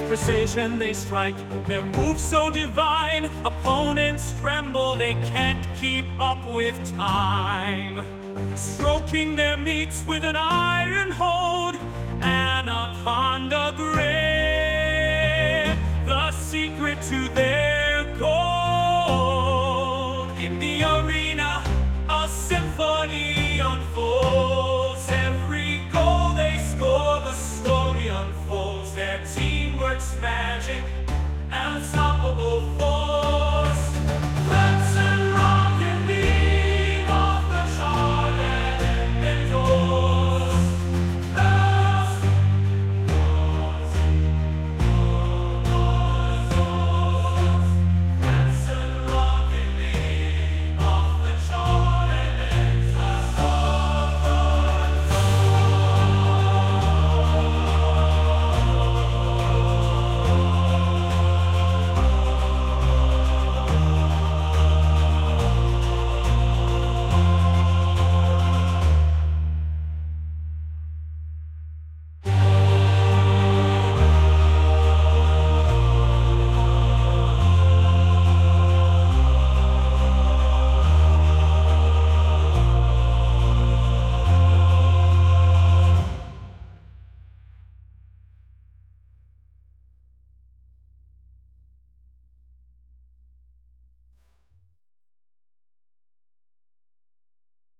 precision they strike, their moves so divine, opponents tremble, they can't keep up with time. Stroking their meats with an iron hold, Anaconda Gray